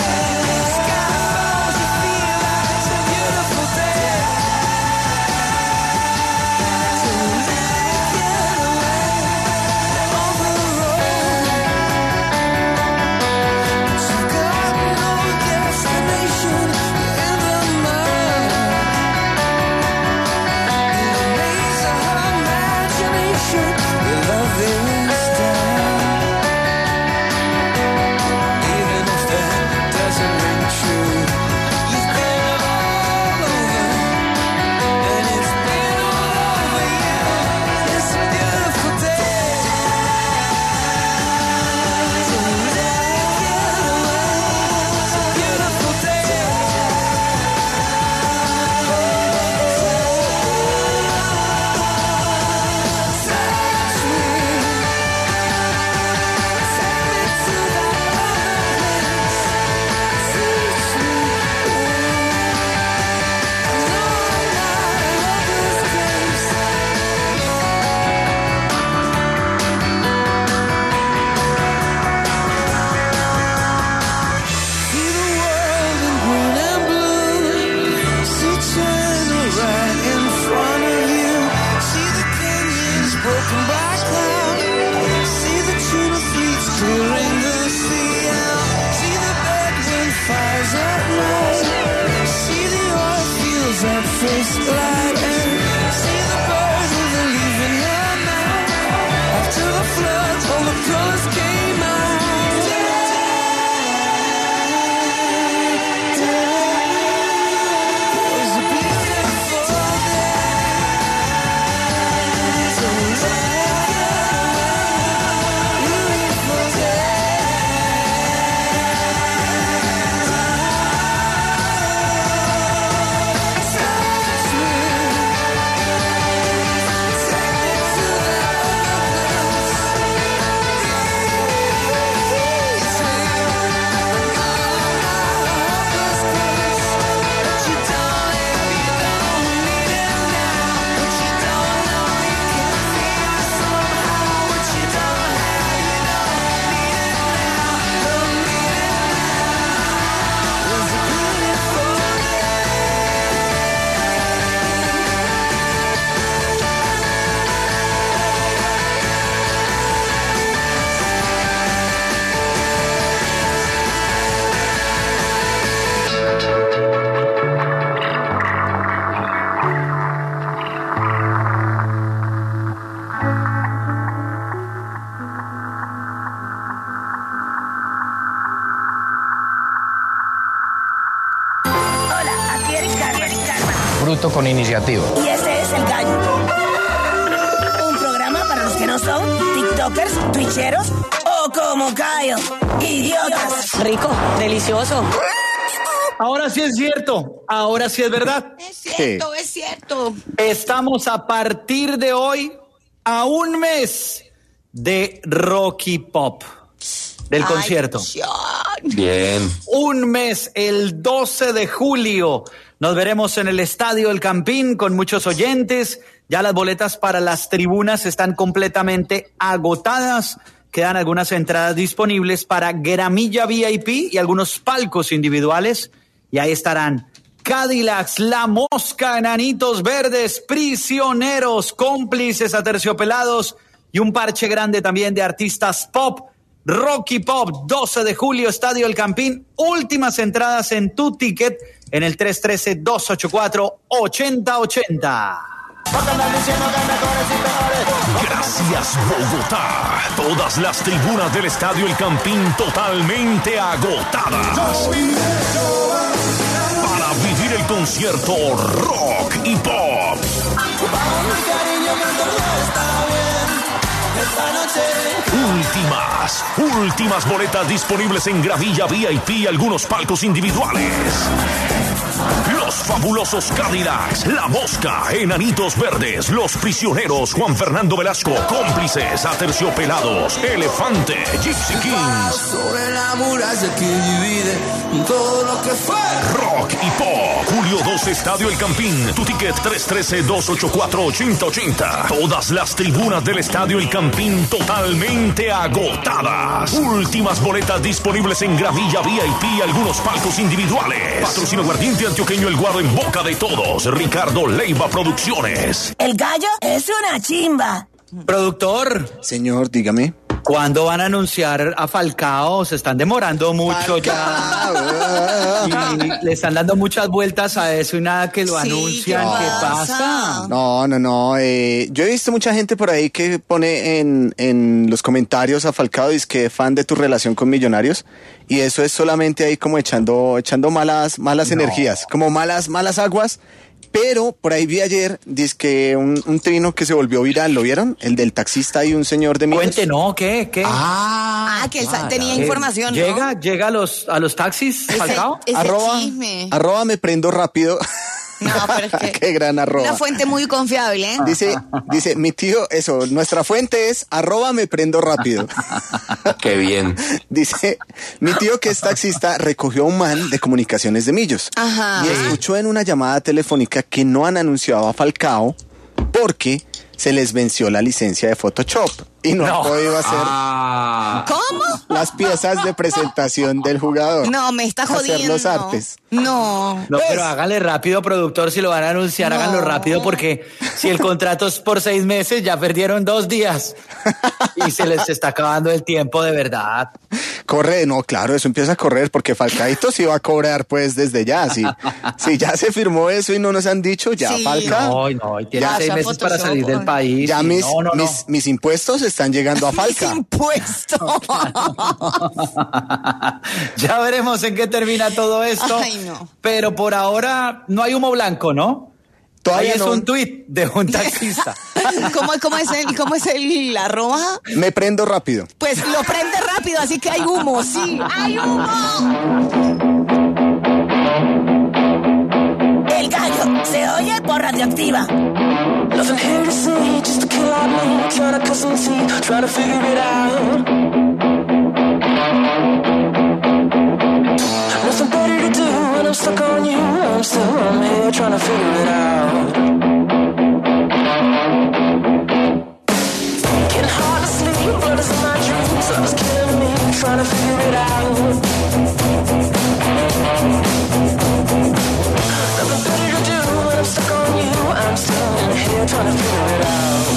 Eric Carman. Bruto con iniciativa. Y ese es El Gallo. Un programa para los que no son tiktokers, twitcheros o como Cayo, idiotas. Rico, delicioso. Ahora sí es cierto, ahora sí es verdad. Es cierto, es cierto. Estamos a partir de hoy a un mes de Rocky Pop, del concierto. Bien. Un mes, el 12 de julio. Nos veremos en el Estadio El Campín con muchos oyentes. Ya las boletas para las tribunas están completamente agotadas. Quedan algunas entradas disponibles para gramilla VIP y algunos palcos individuales. Y ahí estarán Cadillacs, La Mosca, Enanitos Verdes, Prisioneros, Cómplices, Aterciopelados y un parche grande también de artistas pop. Rocky Pop, 12 de julio, Estadio El Campín. Últimas entradas en tu ticket en el 313-284-8080. Gracias, Bogotá. Todas las tribunas del Estadio El Campín totalmente agotadas. Para vivir el concierto Rock y Pop. Últimas boletas disponibles en gramilla VIP y algunos palcos individuales. Los fabulosos Cadillacs, La Mosca, Enanitos Verdes, Los Prisioneros, Juan Fernando Velasco, Cómplices, Aterciopelados, Elefante, Gypsy Kings. Sobre la muralla que divide todo lo que fue. Rock y Pop, julio 12, Estadio El Campín. Tu ticket 313-284-8080. Todas las tribunas del Estadio El Campín totalmente agotadas. Últimas boletas disponibles en gramilla VIP y algunos palcos individuales. Patrocino Aguardiente Antioqueño El Guado en boca de todos. Ricardo Leiva Producciones. El Gallo es una chimba. Productor. Señor, dígame. ¿Cuándo van a anunciar a Falcao? Se están demorando mucho ya. Y le están dando muchas vueltas a eso y nada que lo anuncian. ¿Qué pasa? No. Yo he visto mucha gente por ahí que pone en los comentarios a Falcao, dice que es fan de tu relación con Millonarios. Y eso es solamente ahí como echando malas energías, como malas aguas. Pero por ahí vi ayer, dice que un trino que se volvió viral, ¿lo vieron? El del taxista y un señor de Millos. Cuente, ¿no? ¿Qué? Que él tenía información, ¿no? ¿Llega a los taxis, Falcao? Chisme. @ me prendo rápido. No, pero es que qué gran @ una fuente muy confiable, ¿eh? Dice, mi tío, nuestra fuente es @ me prendo rápido. Qué bien. Dice, mi tío que es taxista recogió a un man de Comunicaciones de Millos. Ajá. Y escuchó en una llamada telefónica que no han anunciado a Falcao porque se les venció la licencia de Photoshop y no han podido hacer ¿Cómo? las piezas de presentación del jugador. No, me está jodiendo. Hacer los artes. No, pero hágale rápido, productor, si lo van a anunciar, háganlo rápido, porque si el contrato es por 6 meses, ya perdieron 2 días y se les está acabando el tiempo de verdad. Corre, no, claro, eso empieza a correr porque Falcaito sí va a cobrar pues desde ya. Si ya se firmó eso y no nos han dicho, ya Falca. No, y tiene 6 meses para salir del país. Ya mis impuestos están llegando a Falca. Mis impuestos. Ya veremos en qué termina todo esto. Ay, no. Pero por ahora no hay humo blanco, ¿no? Todavía ahí no. Es un tuit de un taxista. ¿Cómo es el @ Me prendo rápido. Pues lo prende rápido, así que hay humo, sí, hay humo. El Gallo se oye por Radioactiva. Nothing here to see, just a kill out me. Trying to cut some teeth, trying to figure it out. Nothing better to do when I'm stuck on you. I'm here trying to figure it out. Getting hard to sleep, but it's my dreams. Love's killing me, trying to figure it out. Nothing better to do when I'm stuck on you. I'm still here trying to figure it out.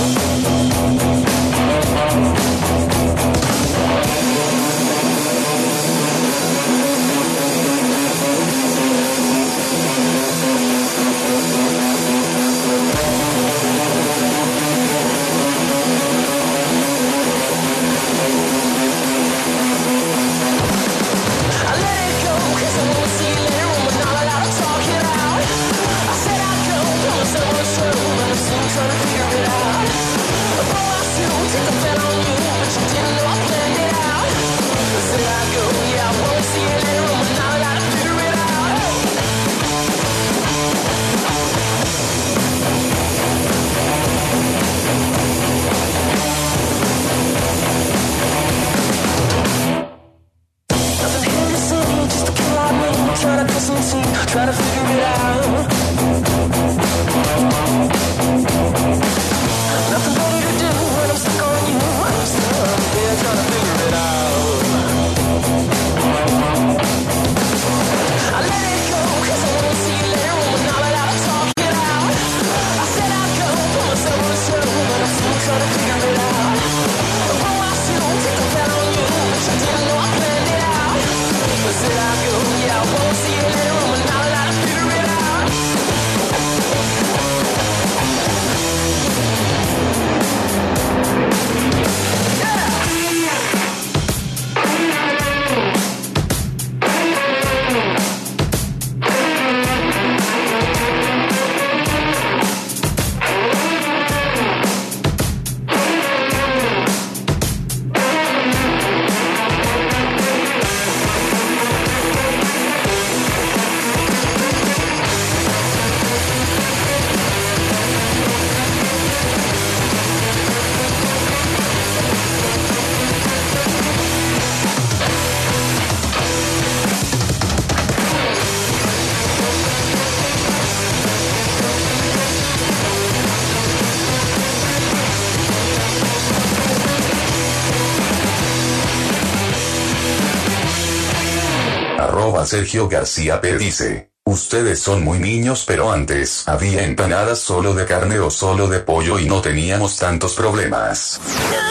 a Sergio García Perdice. Ustedes son muy niños, pero antes había empanadas solo de carne o solo de pollo y no teníamos tantos problemas.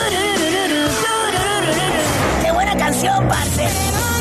¡Qué buena canción, parce!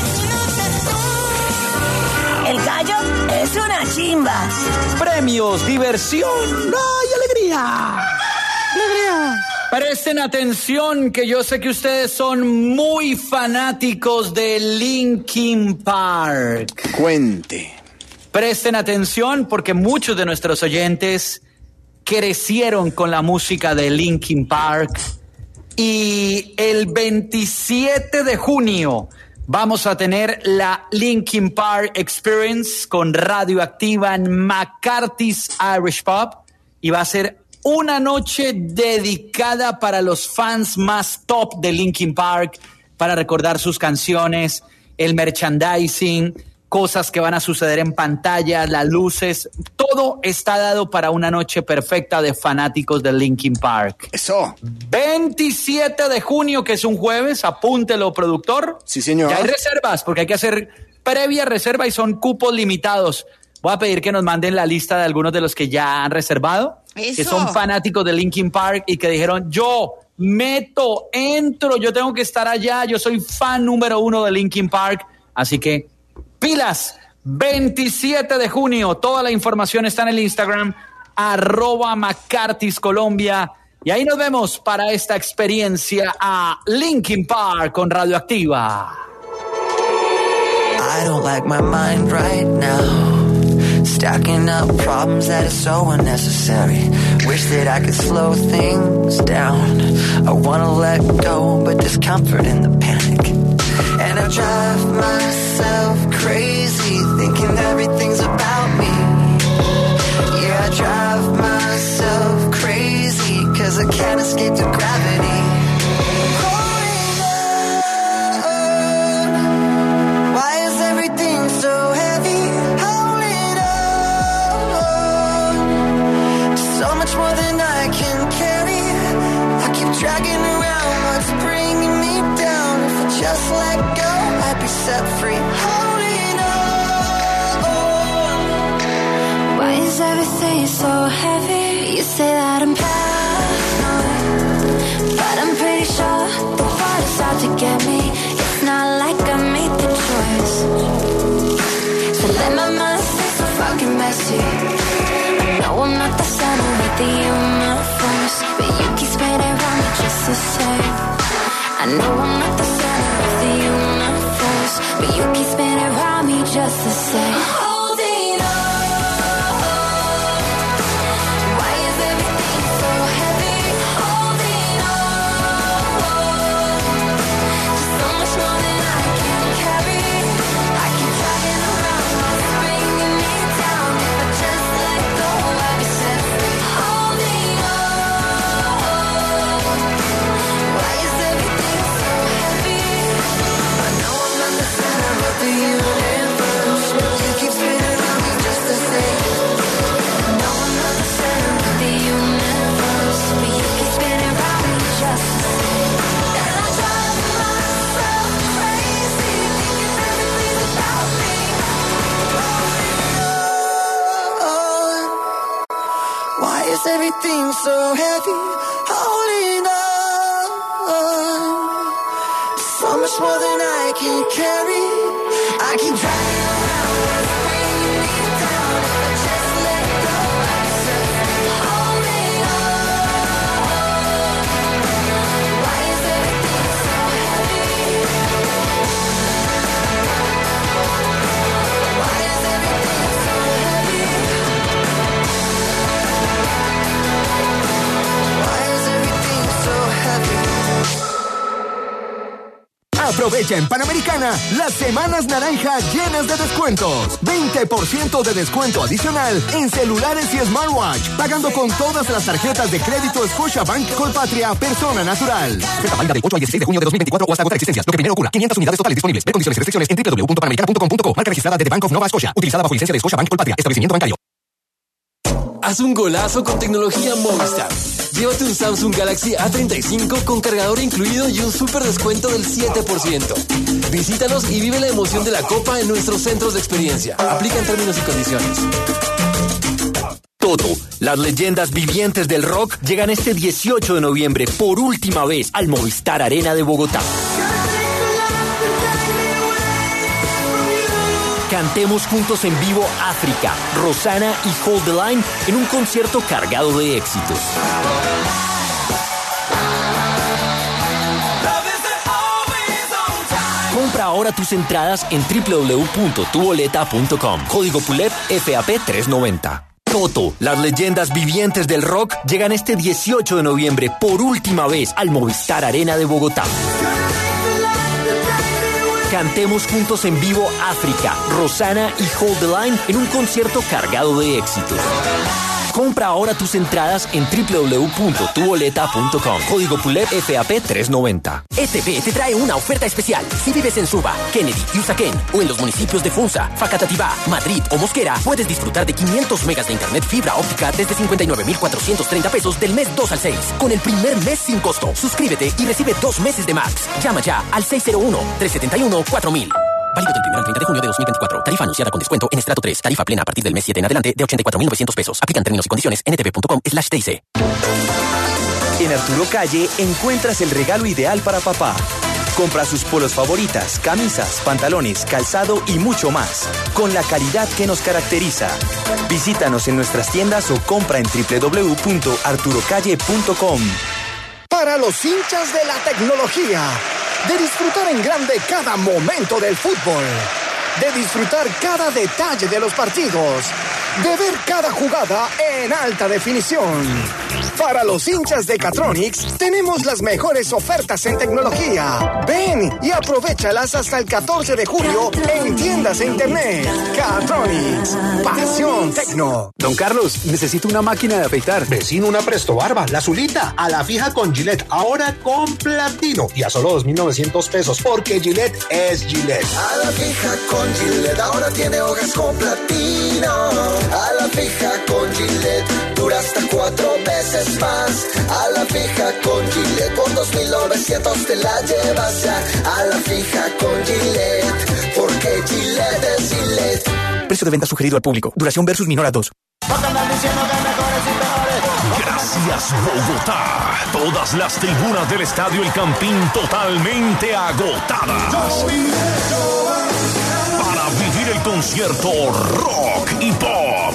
El gallo es una chimba. Premios, diversión, ¡ay, alegría! ¡Alegría! Presten atención, que yo sé que ustedes son muy fanáticos de Linkin Park. Cuente. Presten atención porque muchos de nuestros oyentes crecieron con la música de Linkin Park y el 27 de junio vamos a tener la Linkin Park Experience con Radioactiva en McCarthy's Irish Pub y va a ser una noche dedicada para los fans más top de Linkin Park, para recordar sus canciones, el merchandising, cosas que van a suceder en pantalla, las luces, todo está dado para una noche perfecta de fanáticos de Linkin Park. Eso. 27 de junio, que es un jueves, apúntelo, productor. Sí, señor. Ya hay reservas, porque hay que hacer previa reserva y son cupos limitados. Voy a pedir que nos manden la lista de algunos de los que ya han reservado, que son fanáticos de Linkin Park y que dijeron, yo entro, yo tengo que estar allá, yo soy fan número 1 de Linkin Park, así que pilas, 27 de junio, toda la información está en el Instagram, @McCarthy's Colombia, y ahí nos vemos para esta experiencia a Linkin Park con Radioactiva. I don't like my mind right now. Stacking up problems that are so unnecessary. Wish that I could slow things down. I wanna let go, but there's comfort in the panic. And I drive myself crazy, thinking everything's about me. Yeah, I drive myself crazy, 'cause I can't escape the gravity. Holding on. Why is everything so heavy? Holding on. So much more than I can carry. I keep dragging around what's bringing me down. If I just let go, I'd be set free. Holding on. Why is everything so heavy? You say that I'm paranoid, but I'm pretty sure the water's out to get me. It's not like I made the choice. So let my mind stay so fucking messy. I know I'm not the center of the universe, but you keep spinning around me just the same. I know I'm not the center of the universe, but you keep spinning around me just the same. Holding on. Why is everything so heavy? Holding on. So much more than I can carry. I keep dragging around what's bringing me down. If I just let go, I'd be set free. Holding on. Why is everything so heavy? I know I'm not the center of the universe, but you keep spinning around me just the same. I know I'm not the center of the universe, but you keep spinning around me just the same. And I drive myself crazy, thinking everything's about me. Why is everything so heavy? Holding on. So much more than I can carry. I keep dragging around what's bringing me down. If I just let go, I'd be set free. Holding on. Why is everything so heavy? Why is everything so heavy? Why is everything so heavy? Aprovecha en Panamericana las semanas naranja llenas de descuentos. 20% de descuento adicional en celulares y smartwatch, pagando con todas las tarjetas de crédito Scotiabank Colpatria Persona Natural. Oferta válida del 8 al 16 de junio de 2024 o hasta agotar existencias. Lo que primero ocurra. 500 unidades totales disponibles. Ver condiciones y restricciones en www.panamericana.com.co. Marca registrada de The Bank of Nova Scotia. Utilizada bajo licencia de Scotiabank Colpatria. Establecimiento bancario. Haz un golazo con tecnología Movistar. Llévate un Samsung Galaxy A35 con cargador incluido y un super descuento del 7%. Visítanos y vive la emoción de la Copa en nuestros centros de experiencia. Aplican términos y condiciones. Toto, las leyendas vivientes del rock llegan este 18 de noviembre por última vez al Movistar Arena de Bogotá. Cantemos juntos en vivo África, Rosana y Hold the Line en un concierto cargado de éxitos. Compra ahora tus entradas en www.tuboleta.com. Código PULEP FAP 390. Toto, las leyendas vivientes del rock llegan este 18 de noviembre por última vez al Movistar Arena de Bogotá. Cantemos juntos en vivo África, Rosana y Hold the Line en un concierto cargado de éxitos. Compra ahora tus entradas en www.tuboleta.com. Código PULEP FAP 390. ETB te trae una oferta especial. Si vives en Suba, Kennedy y Usaquén o en los municipios de Funza, Facatativá, Madrid o Mosquera, puedes disfrutar de 500 megas de internet fibra óptica desde 59,430 pesos del mes 2 al 6. Con el primer mes sin costo. Suscríbete y recibe 2 meses de Max. Llama ya al 601-371-4000. Válido del 1 al 30 de junio de 2024. Tarifa anunciada con descuento en estrato 3. Tarifa plena a partir del mes 7 en adelante de 84,900 pesos. Aplican términos y condiciones en ntv.com/TIC. En Arturo Calle encuentras el regalo ideal para papá. Compra sus polos favoritas, camisas, pantalones, calzado y mucho más, con la calidad que nos caracteriza. Visítanos en nuestras tiendas o compra en www.arturocalle.com. Para los hinchas de la tecnología, de disfrutar en grande cada momento del fútbol, de disfrutar cada detalle de los partidos, de ver cada jugada en alta definición. Para los hinchas de Catronics, tenemos las mejores ofertas en tecnología. Ven y aprovéchalas hasta el 14 de julio en tiendas e internet. Catronics, pasión tecno. Don Carlos, necesito una máquina de afeitar. Vecino, una Presto Barba, la azulita, a la fija con Gillette, ahora con platino y a solo 2,900 pesos, porque Gillette es Gillette. A la fija con Gillette, ahora tiene hojas con platino. A la fija con Gillette, dura hasta 4 veces más. A la fija con Gillette, por 2,900 te la llevas ya. A la fija con Gillette, porque Gillette es Gillette. Precio de venta sugerido al público. Duración versus menor a 2. Gracias, Bogotá. Todas las tribunas del Estadio El Campín totalmente agotadas. Para vivir el concierto Rock y Pop.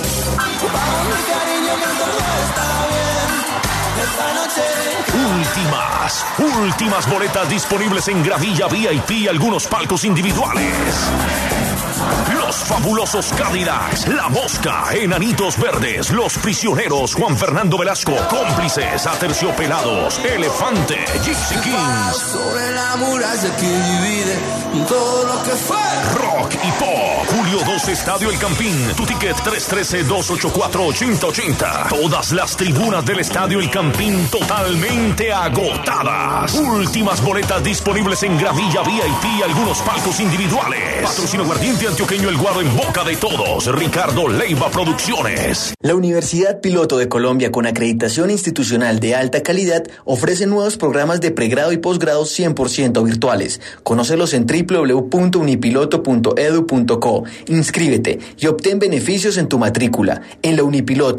Últimas boletas disponibles en gravilla VIP y algunos palcos individuales. Los fabulosos Cadillacs, La Mosca, Enanitos Verdes, Los Prisioneros, Juan Fernando Velasco, Cómplices, Aterciopelados, Elefante, Gypsy Kings. Sobre la muralla que divide todo lo que fue. Rock y Pop, julio 12, Estadio El Campín. Tu ticket 313-284-8080. Todas las tribunas del Estadio El Campín totalmente agotadas. Últimas boletas disponibles en gravilla VIP y algunos palcos individuales. Patrocinio Aguardiente Antioqueño El Guaro en boca de todos. Ricardo Leiva Producciones. La Universidad Piloto de Colombia, con acreditación institucional de alta calidad, ofrece nuevos programas de pregrado y posgrado 100% virtuales. Conócelos en www.unipiloto.edu.co. Inscríbete y obtén beneficios en tu matrícula. En la Unipiloto